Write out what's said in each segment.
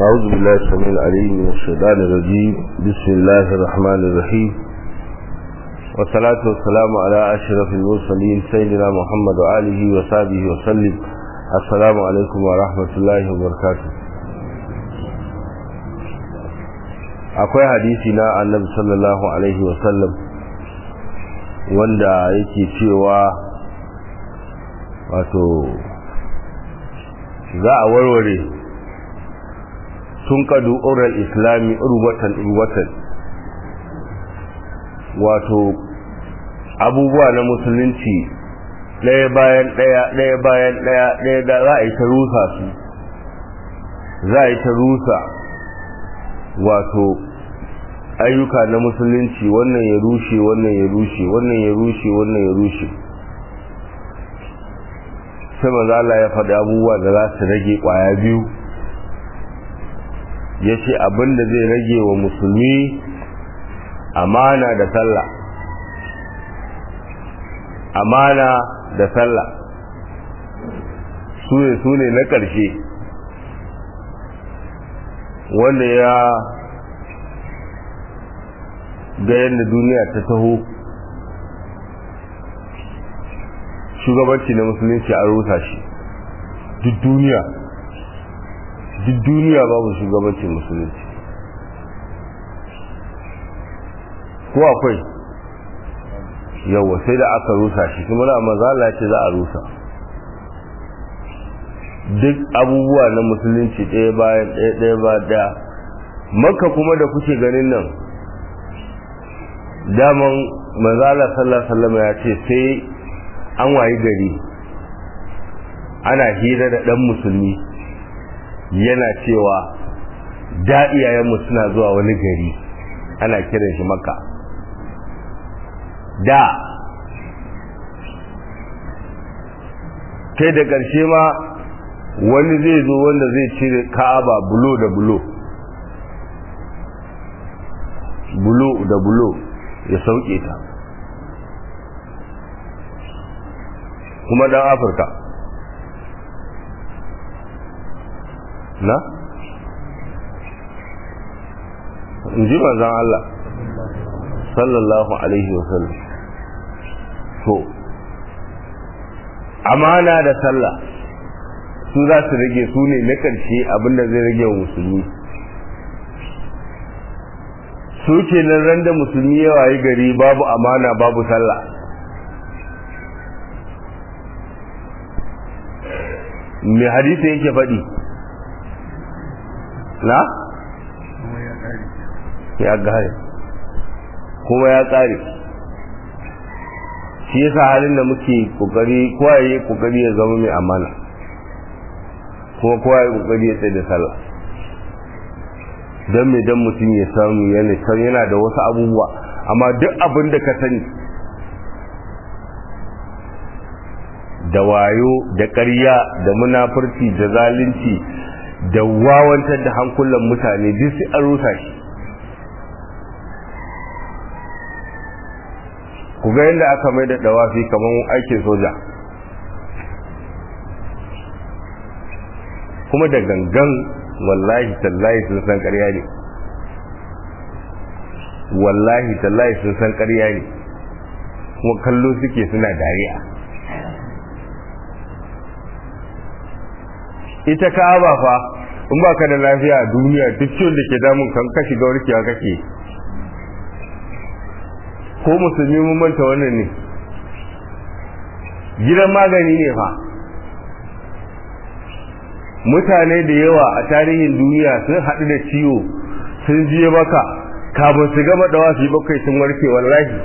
أعوذ بالله السميع العليم من الشيطان الرجيم. بسم الله الرحمن الرحيم، والصلاة والسلام على أشرف المرسلين سيدنا محمد وآله وصحبه وسلم. السلام عليكم ورحمة الله وبركاته. akwai hadisi na annabi sallallahu alaihi wasallam wanda yake cewa wato za a warware tun kadu oral islami urwatan wato abubuwa na musulunci ɗaya bayan ɗaya da za a yi ta rusa su, za a yi ta rusa wato ayyuka na musulunci, wannan ya rushe wannan ya rushe wannan ya rushe wannan ya rushe. sai manzo Allah ya faɗi abubuwa da za su rage ƙwaya biyu. yace abinda zai rage wa musulmi amana da sallah, amana da sallah su ne na ƙarshe, wanda ya ga yadda duniya ta taho shugabanci na musulunci a rusa shi. duk duniya babu shugabancin musulunci, ko akwai? yawa sai da aka rusa shi, kuma da manzo Allah ya ce za a rusa duk abubuwa na musulunci ɗaya bayan ɗaya. Makka kuma da kuke ganin nan, daman manzo Allah sallallahu alaihi wasallam ya ce sai an wayi gari ana hira da dan musulmi yana cewa da iyayenmu suna zuwa wani gari ana kiran shi Makka. da kai da ƙarshe ma wani zai zo wanda zai cire Ka'aba bulo da bulo ya sauke ta, kuma dan Afirka na inji manzon Allah sallallahu alaihi wasallam. to amana da sallah su za su rage, su ne na ƙarshe abinda zai rage wa musulmi. su ke nan ran da musulmi ya wayi gari babu amana babu sallah, me hadisi yake faɗi? na? ya gare kuma ya ƙare. shi yasa halin da muke kokari, kowa yayi kokari ya zama mai amana, kuma kowa yayi kokari ya tsaye da sallah. dan mutum ya samu yana da wasu abubuwa, amma duk abin da ka sani da wayo da ƙarya da munafurci da zalunci da wawantar da hankulan mutane duk sai an rusa shi. ku ga yadda aka mai da dawafi kamar aikin soja, kuma da gangan. wallahi tallahi sun san ƙarya ne, wallahi tallahi sun san ƙarya ne, kuma kallo suke suna dariya. ita Ka'aba fa in baka da lafiya a duniya duk ciwon da ke damun kan ka shiga warkewa kake. ko musulmi mun manta wannan ne, gidan magani ne fa. mutane da yawa a tarihin duniya sun haɗu da ciwo sun je maka kafin su gama dawafi bakwai sun warke. wallahi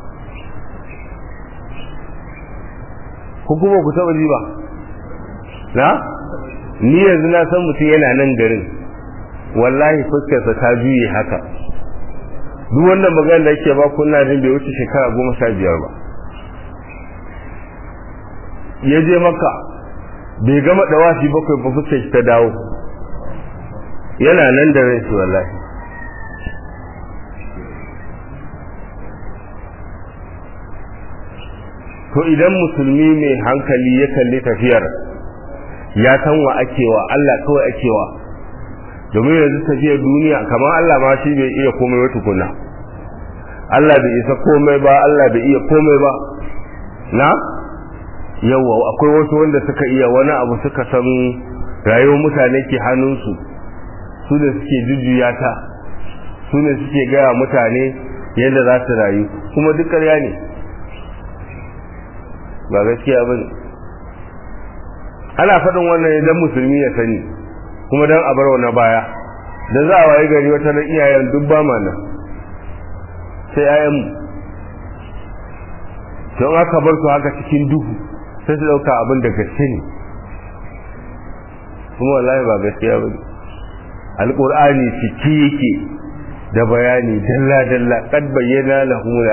kuma ku taɓa ji ba? na? ni yanzu na san mutum yana nan garin, wallahi fuskarsa ta juye haka. duk wannan magana da yake ba kuna jin bai wuce shekara 15 ba. ya je maka bai gama dawafi bakwai ba, fuskar shi ta dawo, yana nan da rai wallahi. to idan musulmi mai hankali ya kalli tafiyar, ya san wa akewa, Allah kawai akewa, domin yanzu tafiyar duniya kamar Allah ma shi bai iya komai ba tukuna. Allah bai isa komai ba, Allah bai iya komai ba. Na yawa akwai wasu wanda suka iya wani abu, suka san rayuwar mutane ke hannunsu, su ne suke jujjuya ta, su ne suke gaya mutane yadda za su rayu, kuma duk ƙarya ne, ba gaskiya ba ne. Ana faɗin wannan idan musulmi ya sani, kuma don a bar na baya, da za a waye gari wata na iyayen duk ba mana sai ayanmu, don aka bar su haka cikin duhu sai su ɗauka abin da gaske ne, kuma wallahi ba gaskiya ba ne. Alƙur'ani ciki yake da bayani dalla-dalla, kad bayyana lahumul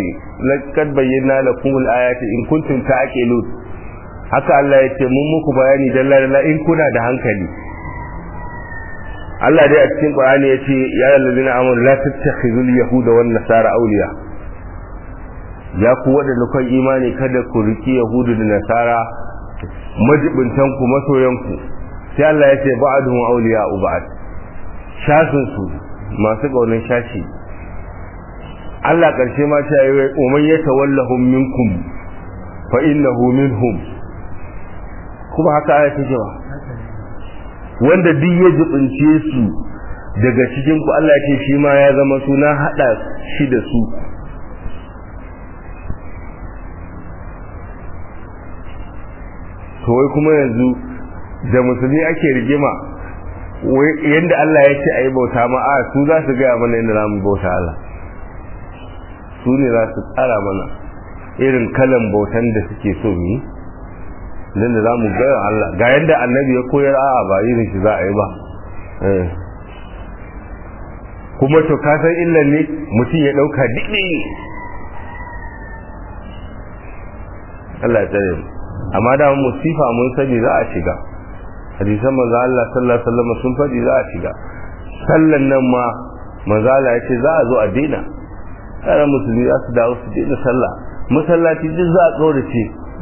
ayati in kuntum ta'qilun. Haka Allah ya ce mun muku bayani dalla-dalla in kuna da hankali. Allah dai a cikin Qur'ani ya ce ya ayyuhallazina amanu la tattakhidhul yahuda wan nasara awliya. Ya ku wadanda kun imani kada ku riki yahudu da nasara majibuntan ku masoyanku. Sai Allah ya ce ba'duhum awliya'u ba'd. Shasun su masu kaunan shashi. Allah karshe ma ta yi umman yatawallahum minkum fa innahu minhum. Kuma haka aya take ba, wanda duk ya jibince su daga cikin ku Allah ya ce shi ma ya zama suna hada shi da su. To wai kuma yanzu da musulmi ake rigima, wai yanda Allah ya ce ayi bauta ma a su za su ga mana yanda zamu bauta Allah, su ne za su tsara mana irin kalan bautan da suke so mu yi, dan da zamu ga Allah ga yanda annabi ya koyar, a'a ba irin shi za a yi ba. Kuma to ka san illan ne mutum ya dauka dide Allah ya tsare mu. Amma da musifa mun sani za a shiga, hadisan manzo Allah sallallahu alaihi wasallam sun faɗi za a shiga. Sallan nan ma manzo Allah ya ce za a zo a daina, kana musulmi za su dawo su daina sallah, masallaci duk za a tsorace.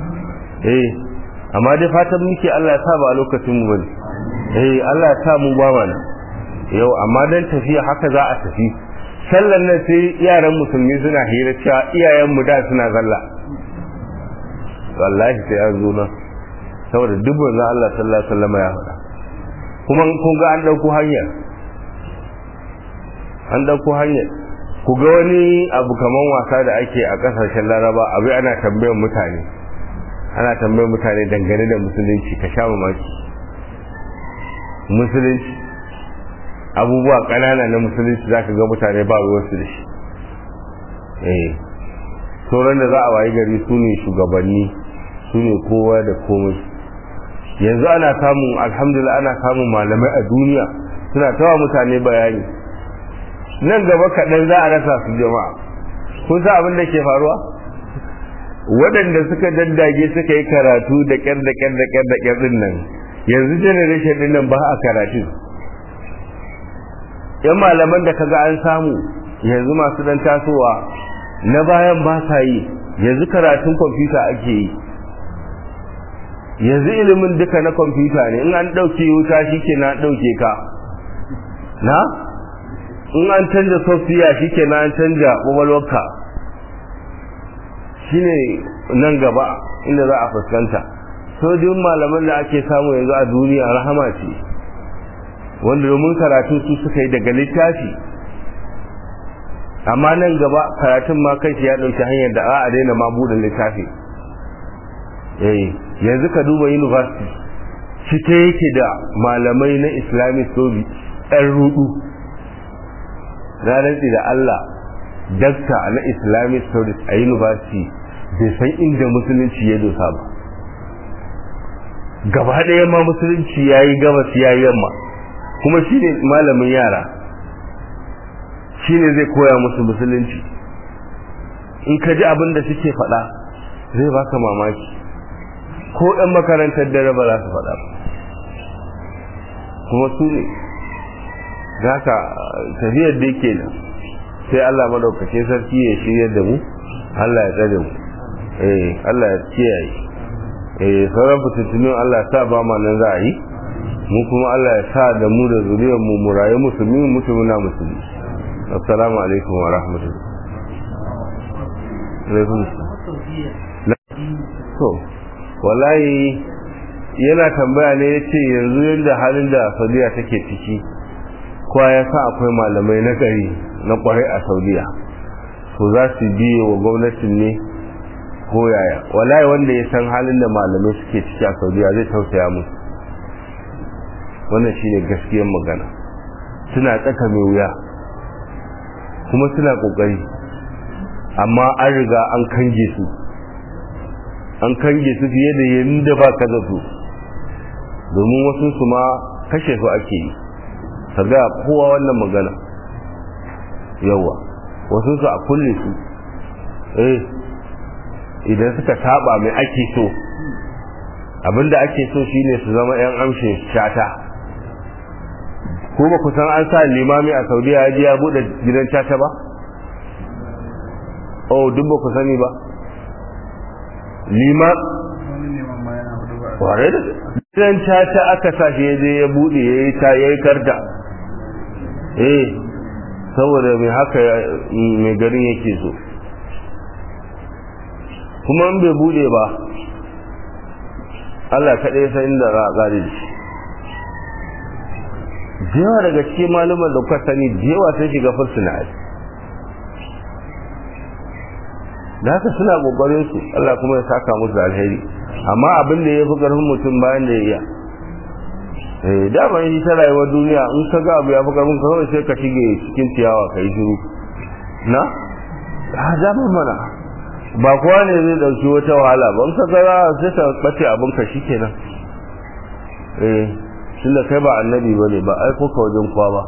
Amma dai fatan muke Allah ya sa ba a lokacin mu bane. Allah ya sa mu ba mana yau, amma dan tafiya haka za a tafi. Sallan nan sai yaran musulmi suna hira cewa iyayen mu da suna sallah, wallahi sai an zo nan, saboda dubban na Allah sallallahu alaihi wasallam ya faɗa. Kuma kun ga an dauko hanyar, ku ga wani abu kaman wasa da ake a kasashen Laraba, abu ana tambayar mutane dangane da musulunci, ka sha mamaki. Musulunci abubuwa ƙanana na musulunci zaka ga mutane ba ruwansu da shi. Sauran da za a wayi gari su ne shugabanni, su ne kowa da komai. Yanzu ana samun, alhamdulillah ana samun malamai a duniya suna tawa mutane bayani. Nan gaba kaɗan za a rasa su jama'a. Kun sa abin da ke faruwa? Waɗanda suka daddage suka yi karatu da ƙyar din nan, yanzu generation din nan ba a karatu. Yan malaman da kaga an samu yanzu masu dan tasowa na bayan ba sa yi, yanzu karatun kwamfuta ake yi. Yanzu ilimin duka na kwamfuta ne, in an ɗauke wuta shi ke na ɗauke ka, na? In an canja software shi ke na an canja ƙwaƙwalwarka. Shi ne nan gaba inda za a fuskanta. Sojin malaman da ake samu yanzu a duniya rahama ce, wanda domin karatu su suka yi daga littafi. Amma nan gaba karatun ma kai ya ɗauki hanyar da a daina ma buɗe littafi. Yanzu ka duba university cike yake da malamai na Islamic studies ɗan rudu. Na rantsi da Allah, dakta na Islamic studies a university bai san inda musulunci ya dosa ba. Gaba ɗaya ma musulunci ya yi gabas ya yi yamma, kuma shi ne malamin yara, shi ne zai koya musu musulunci. In ka ji abin da suke faɗa zai baka mamaki, ko ɗan makarantar dare ba za su faɗa ba, kuma su ne za ka tafiyar da yake nan. Sai Allah madaukakin sarki ya shirya da mu, Allah ya tsare mu, Allah ya kiyaye. Sauran fitattunin Allah sa ba ma nan za a yi, mu kuma Allah ya sa da mu da zuriyar mu mu rayu musulmi muna musulmi. Assalamu alaikum wa rahmatullahi. To wallahi yana tambaya ne yace yanzu yanda halin da Saudiya take ciki kowa ya sa akwai malamai na gari na kwarai a Saudiya, to za su biye wa gwamnatin ne ko yaya? Wallahi wanda ya san halin da malamai suke ciki a Saudiya zai tausaya musu. Wannan shine gaskiyar magana. Suna tsaka mai wuya kuma suna kokari, amma an riga an kange su fiye da yanda ba ka zato, domin wasu su ma kashe su ake yi. Kaga kowa wannan magana yawa, wasu su a kulle su idan suka saba mai ake so. Abinda ake so shine su zama yan amshin shata. Ko ba ku san an sa limami a Saudiya ya je ya bude gidan shata ba? Oh, duk ba ku sani ba. Ware da gidan shata aka sa shi ya je ya bude yayi karda. Saboda mai haka mai garin yake so. Kuma in bai bude ba Allah kaɗai san inda za a ƙare shi. Jewa daga cikin malaman da kuka sani jewa sun shiga fursuna. Da haka suna ƙoƙarin su, Allah kuma ya saka musu alheri. Amma abin da ya fi ƙarfin mutum bayan da ya iya. Dama yi ta rayuwar duniya in ka ga abu ya fi ƙarfin ka kawai sai ka shige cikin ciyawa ka yi shiru. Na? Damar mana. Ba kowa ne zai dauki wata wahala ba, in ka gara sai ta bace abin ka shikenan. Tunda kai ba annabi bane ba ai ko ka wajen kowa ba.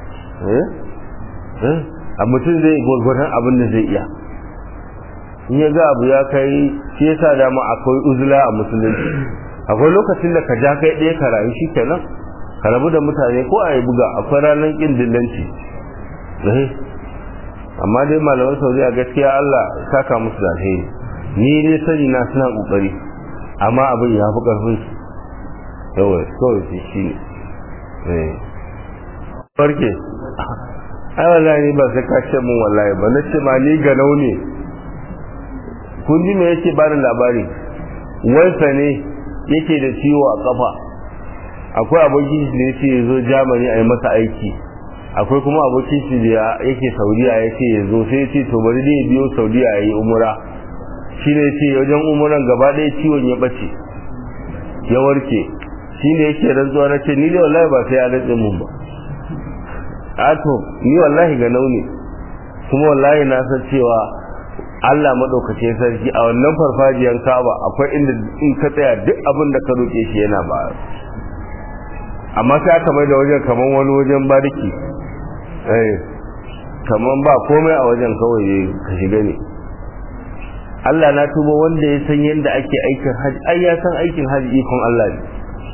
A mutum zai gurgurdan abin da zai iya. In ya ga abu ya kai shi yasa dama akwai uzula a musulunci. Akwai lokacin da ka ja kai ɗaya ka rayu shikenan. Ka rabu da mutane ko a yi buga, akwai ranar kin dillanci. Amma dai malaman Saudiya gaskiya Allah saka musu da alheri. Ni ne sani na suna kokari, amma abin ya fi karfin su. Yawa kawai shi ne. Farke ai wallahi ba sai ka ce mun wallahi ba, na ce ma ni ga ne. Kun ji me yake bani labari? Wansa ne yake da ciwo a kafa. Akwai abokin da yake zo Germany a yi masa aiki. Akwai kuma abokin shi da yake Saudiya yake yazo sai yace to bari dai biyo Saudiya yayi umra. Shine yace wajen umran gaba ɗaya ciwon ya bace ya warke. Shine yake rantsuwa nace ni dai wallahi ba sai ya rantsa mun ba. To ni wallahi ga nauni kuma wallahi na san cewa Allah madaukakin sarki a wannan farfajiyan Kaaba akwai inda in ka tsaya duk abin da ka roke shi yana ba. Amma sai aka mai da wajen kaman wani wajen bariki. Kaman ba komai a wajen kawai ka shiga ne. Allah na tuba wanda ya san yadda ake aikin haji, ai ya san aikin haji ikon Allah ne.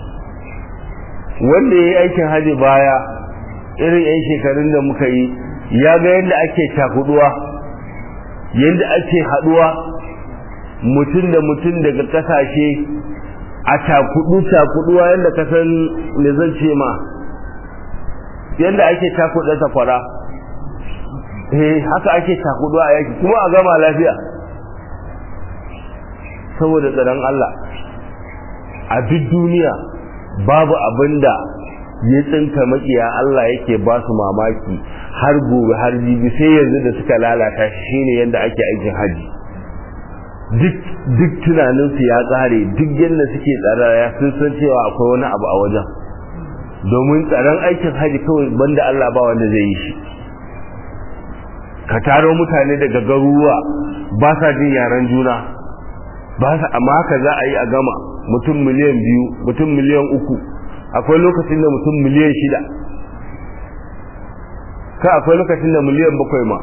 Wanda ya yi aikin haji baya irin 'yan shekarun da muka yi ya ga yadda ake cakuduwa, yadda ake haduwa mutum da mutum daga kasashe a cakuduwa yadda ka san me zan ce ma, yadda ake cakuɗa sakwara haka ake cakuduwa a yaki kuma a gama lafiya saboda tsaron Allah. A duk duniya babu abinda ya tsinka makiya Allah yake ba su mamaki har gobe har jibi sai yanzu da suka lalata shi shine yadda ake aikin haji. Duk tunaninsu ya tsare, duk yadda suke tsara ya sun san cewa akwai wani abu a wajen, domin tsaron aikin haji kawai banda Allah ba wanda zai yi shi. Ka taro mutane daga garuruwa ba sa jin yaren juna, ba sa, amma haka za a yi a gama mutum miliyan 2, mutum miliyan 3, akwai lokacin da mutum miliyan 6, ka akwai lokacin da miliyan 7 ma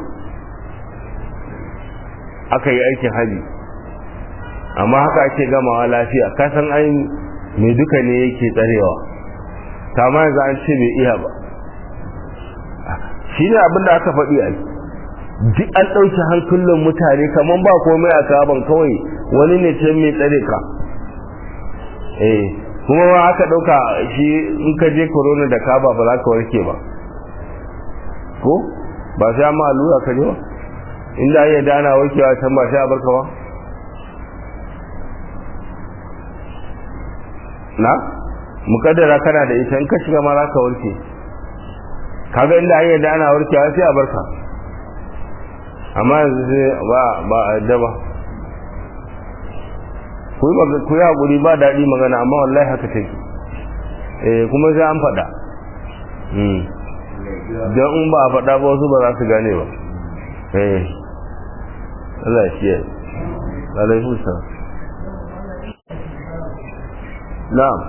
aka yi aikin haji, amma haka ake gamawa lafiya. Ka san ai mai duka ne yake tsarewa, kama yanzu an ce bai iya ba. Shi ne abin da aka faɗi a duk an ɗauki hankulan mutane kamar ba komai a kaban, kawai wani ne can mai tsare ka. kuma ma aka dauka shi in ka je corona da ka ba za ka warke ba ko ba sai amma allura ka je ba inda ai da ana warkewa can ba sai a barka ba na mukaddara kana da ita in ka shiga ma za ka warke kaga inda ai da ana warkewa sai a barka amma yanzu sai ba a yadda ba ku yi haƙuri ba daɗi magana amma wallahi haka take kuma sai an faɗa don in ba a faɗa ba wasu ba za su gane ba Allah ya shiye alaikun sa na'am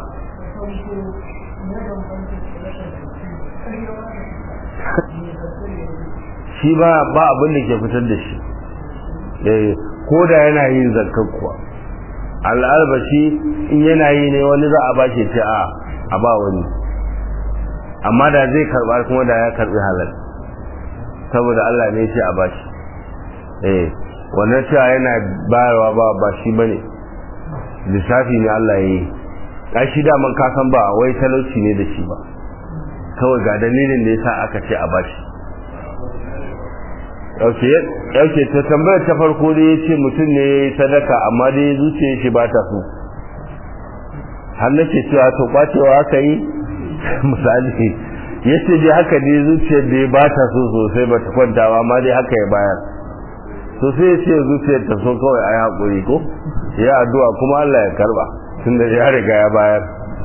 shi ba abin da ke fitar da shi ko da yana yin zakar kuwa al'albashi in yana yi ne wani za a ba shi ce a ba wani amma da zai karba kuma da ya karbi halal saboda Allah ne ce a ba shi wannan cewa yana bayarwa ba shi bane lissafi ne Allah ya yi shi daman kasan ba wai talauci ne da shi ba kawai ga dalilin da yasa aka ce a ba shi yauke ta tambayar ta farko da ya ce mutum ne ya yi sadaka amma dai zuciyar shi ba ta so har nake cewa to kwacewa aka yi misali ya ce dai haka dai zuciyar da ya ba ta so sosai ba ta kwanta ba amma dai haka ya bayar to sai ya ce zuciyar ta so kawai a yi haƙuri ko ya addu'a kuma Allah ya karba tun da ya riga ya bayar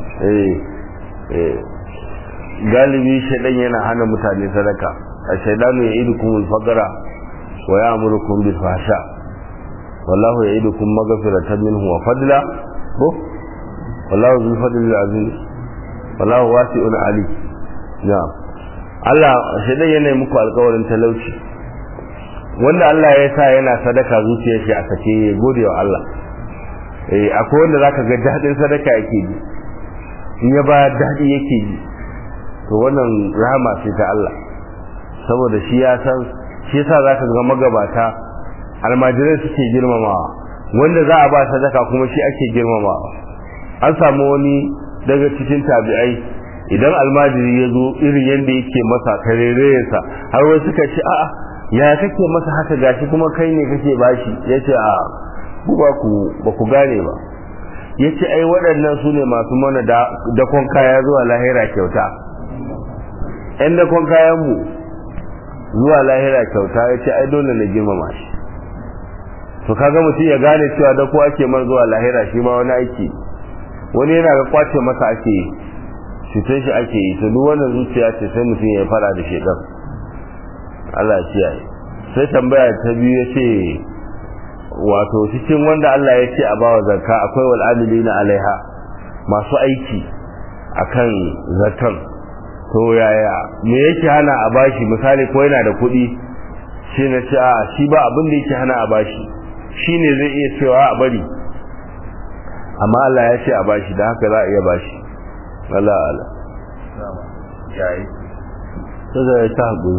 galibi shaidan yana hana mutane sadaka الشيطان يعيدكم الفقر ويأمركم بالفحشاء والله يعيدكم مغفرة منه وفضلا والله ذو الفضل العظيم والله واسع عليم نعم Allah shaidan yana muku alƙawarin talauci wanda Allah ya sa yana sadaka zuciyar shi a sake ya gode wa Allah akwai wanda zaka ga dadin sadaka yake ji in ya ba dadi yake ji to wannan rahama ce ta Allah saboda shi ya san shi yasa zaka ga magabata almajirai suke girmamawa wanda za a ba sadaka kuma shi ake girmamawa an samu wani daga cikin tabi'ai idan almajiri ya zo irin yanda yake masa karereyarsa har wai suka ce a'a ya kake masa haka gashi kuma kai ne kake bashi yace a ku ba ku gane ba yace ai waɗannan su ne masu mana da kon kaya zuwa lahira kyauta ɗan da kon kayan mu zuwa lahira kyauta ya ce ai dole na girmama shi to kaga mutum ya gane cewa da ko ake man zuwa lahira shi ma wani aiki wani yana ga kwace masa ake yi cutar shi ake yi to duk wannan zuciya ce sai mutum ya fara da shedan Allah ya kiyaye sai tambaya ta biyu ya ce wato cikin wanda Allah ya ce a bawa zakka akwai wal amilina alaiha masu aiki akan zakkan to yaya me yake hana a bashi misali ko yana da kuɗi shi na ce a shi ba abin da yake hana a bashi shine zai iya cewa a bari amma Allah ya ce a bashi da haka za a iya bashi Allah Allah yayi to da ta haƙuri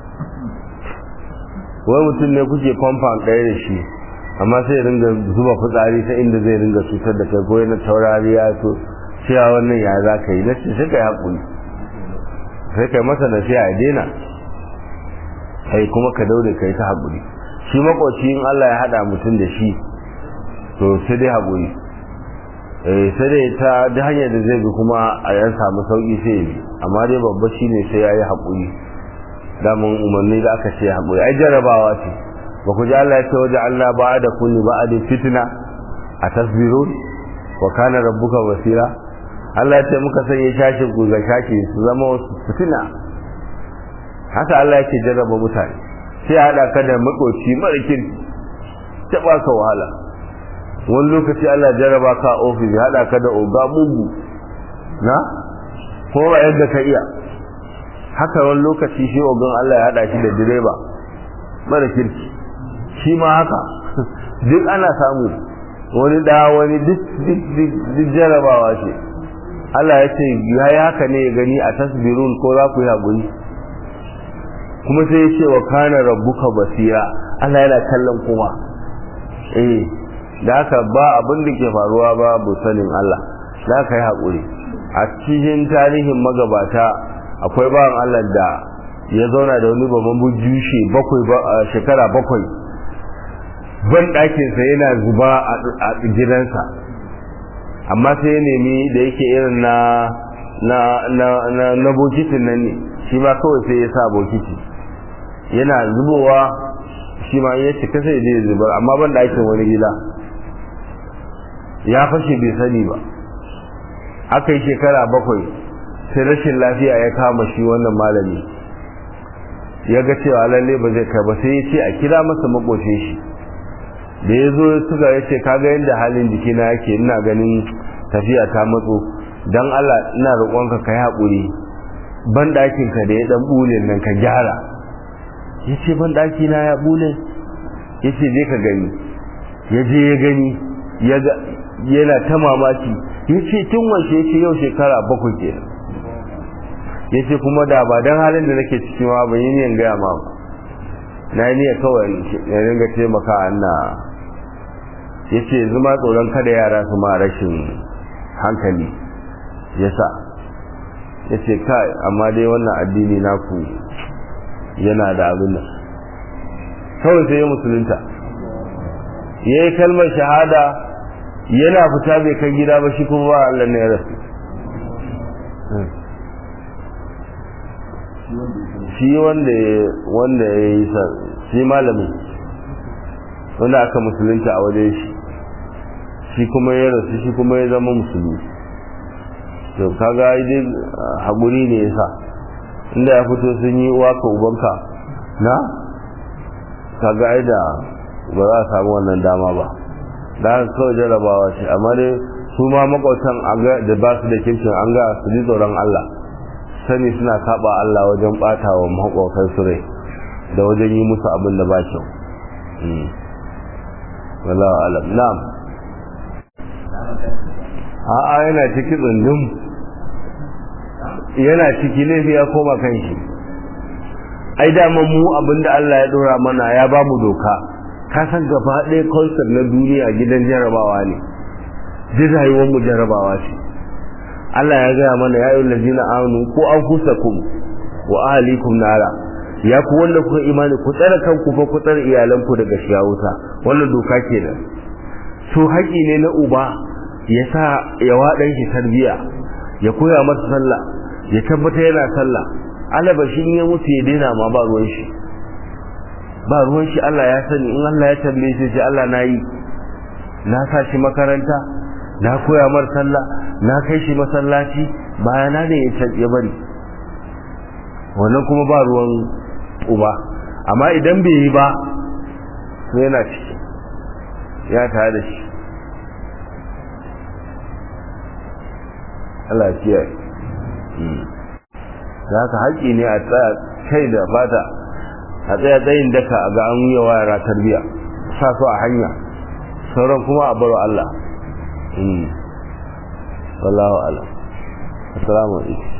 wai mutum ne kuke compound ɗaya da shi amma sai ya ringa zuba fitsari ta inda zai ringa cutar da kai ko yana taurari ya to cewa wannan ya za ka yi na ce sai ka yi haƙuri sai kai masa nasiha ya daina kai kuma ka daure kai ta haƙuri shi makoci in Allah ya hada mutum da shi to sai dai haƙuri sai dai ta da hanyar da zai bi kuma a yan samu sauki sai ya bi amma dai babba shine sai ya yi haƙuri damun umarni da aka ce haƙuri ai jarabawa ce ba ku ji Allah ya ce waje Allah ba da kulli ba'adin fitna a tasbirun wa kana rabbuka basira Allah ya ce muka sanya shashin ku ga shashi su zama wasu fitina haka Allah yake jarraba mutane sai ya hada ka da makoci mara kirki ta baka wahala wani lokaci Allah jarraba ka a ofis ya hada ka da oga mugu na ko ba yadda ka iya haka wani lokaci shi ogan Allah ya hada shi da direba mara kirki shi ma haka duk ana samu wani da wani duk jarrabawa ce Allah ya ce ya yi haka ne ya gani a tasbirun ko za ku yi haƙuri kuma sai ya ce wa kana rabbuka basira Allah yana kallon kuma da haka ba abin da ke faruwa ba bu sanin Allah za ka yi haƙuri. A cikin tarihin magabata akwai bawan Allah da ya zauna da wani babban bujushe shekara 7 ban ɗakinsa yana zuba a gidansa, amma sai ya nemi da yake irin na bokitin nan ne, shi ma kawai sai ya sa bokiti yana zubowa, shi ma ya cika sai zai zubar, amma ban ɗakin wani gida ya fashe bai sani ba. aka yi shekara 7 sai rashin lafiya ya kama shi wannan malami, ya ga cewa lalle ba zai kai ba, sai ya ce a kira masa makocin shi. da ya zo suka ya ce kaga yadda halin jikina yake, ina ganin tafiya ta matso, don Allah ina roƙonka ka yi haƙuri, ban ɗakinka da ya ɗan ɓule nan ka gyara. ya ce ban ɗakina ya ɓule? ya ce je ka gani. ya je ya gani, yana ta mamaki. ya ce tun wace? ya ce yau shekara 7 ke. ya ce kuma da ba don halin da nake cikin ma ban yi niyan gaya ma ba, na yi niyan kawai ya ringa taimaka ana. ya ce zuma tsoron kada yara su ma rashin hankali ya sa. ya ce kai amma dai wannan addini naku yana da abin nan. kawai sai ya musulunta, ya yi kalmar shahada, yana fita bai kan gida ba, shi kuma ba Allah ne ya rasu. shi wanda ya yi sa, shi malamin wanda aka musulunta a wajen shi kuma ya rasu, shi kuma ya zama musulmi. to kaga dai haƙuri ne yasa, inda ya fito sun yi uwa ka ubanka na kaga ai da ba za a samu wannan dama ba, da kawai jarabawa ce. amma dai su ma makwautan da ba su da kirkin an ga su ji tsoron Allah, sani suna saba Allah wajen bata wa makwautan su rai da wajen yi musu abin da ba kyau. wallahu alam. na'am. a'a yana ciki tsundum, yana ciki laifi ya koma kan shi. ai daman mu abinda Allah ya dora mana ya ba mu doka, ka san gaba ɗaya concept na duniya gidan jarabawa ne, duk rayuwar mu jarabawa ce. Allah ya gaya mana ya ayyuhal ladina amanu ku anfusakum wa ahlikum nara, ya ku wanda kuka imani ku tsare kanku fa ku tsare iyalanku daga shiga wuta. wannan doka kenan. so haƙi ne na uba ya sa ya waɗan shi tarbiya, ya koya masa sallah, ya tabbata yana sallah. alaba shi ya mutu ya daina ma ba ruwan shi, ba ruwan shi. Allah ya sani, in Allah ya tambaye shi Allah na yi, na sa shi makaranta, na koya mar sallah, na kai shi masallaci, bayana ne ya bari. wannan kuma ba ruwan uba. amma idan bai yi ba to yana ciki, ya tare da shi. Allah ya kiyaye. da haka haƙƙi ne a tsaya kai da fata, a tsaya tsayin daka a ga an yi wa yara tarbiya, sa su a hanya, sauran kuma a baro Allah. wallahu a'lam. assalamu alaikum.